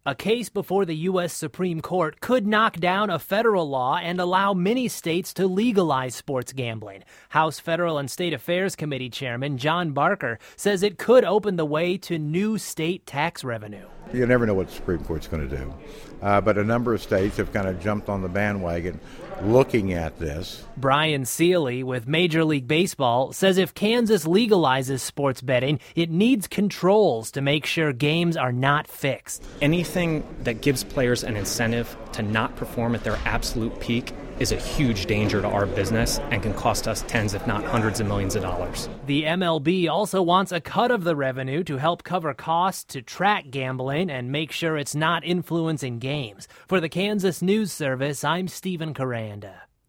A case before the U.S. Supreme Court could knock down a federal law and allow many states to legalize sports gambling. House Federal and State Affairs Committee Chairman John Barker says it could open the way to new state tax revenue. You never know what the Supreme Court's going to do. But a number of states have kind of jumped on the bandwagon looking at this. Brian Seeley with Major League Baseball says if Kansas legalizes sports betting, it needs controls to make sure games are not fixed. Anything that gives players an incentive to not perform at their absolute peak is a huge danger to our business and can cost us tens, if not hundreds of millions of dollars. The MLB also wants a cut of the revenue to help cover costs to track gambling and make sure it's not influencing games. For the Kansas News Service, I'm Stephen Coranda.